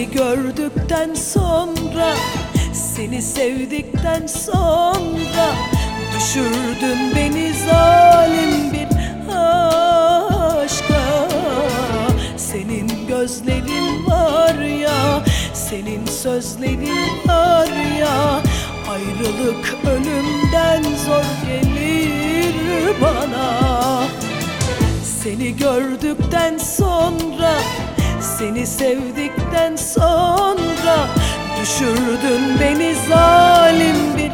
Seni gördükten sonra, seni sevdikten sonra düşürdün beni zalim bir aşka. Senin gözlerin var ya, senin sözlerin var ya, ayrılık ölümden zor gelir bana. Seni gördükten sonra, seni sevdikten sonra düşürdün beni zalim bir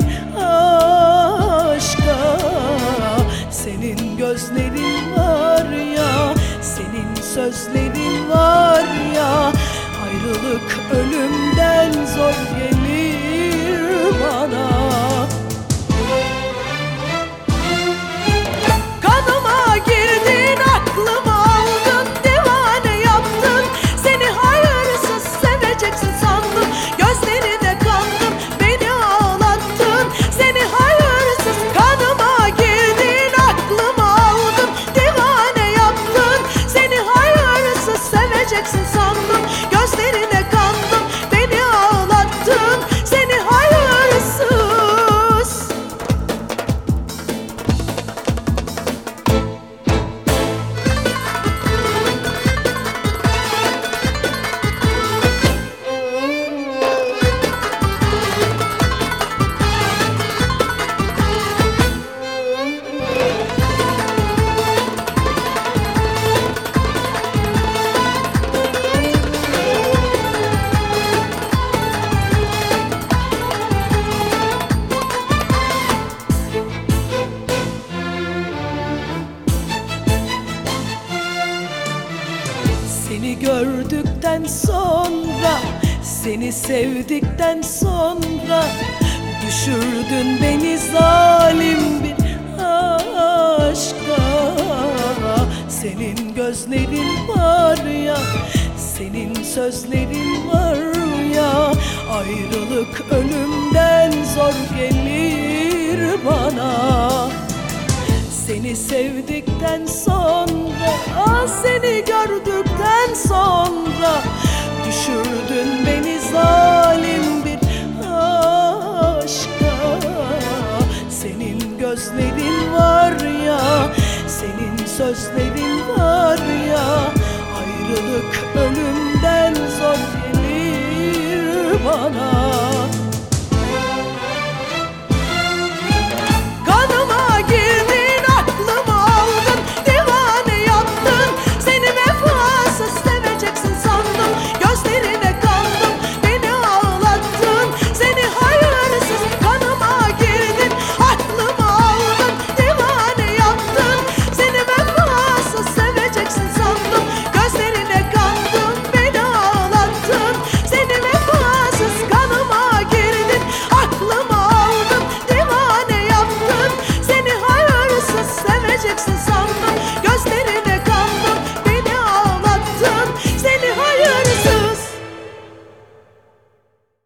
aşka. Senin gözlerin var ya, senin sözlerin var ya, ayrılık ölümden zor gelir bana. Kanıma girdin, aklımı aldın, divane yaptın. Seni hayırsız seveceksin sandım, gözlerine kandım, beni ağlattın. Seni hayırsız, kanıma girdin, aklımı aldın, divane yaptın. Seni hayırsız seveceksin sandım, gözlerine kandım, beni ağlattın. Seni hayırsız. Seni gördükten sonra, seni sevdikten sonra düşürdün beni zalim bir aşka. Senin gözlerin var ya, senin sözlerin var ya, ayrılık ölümden zor gelir bana. Seni sevdikten sonra, seni gördükten sonra düşürdün beni zalim bir aşka. Senin gözlerin var ya, senin sözlerin var ya, ayrılık ölümden zor gelir bana.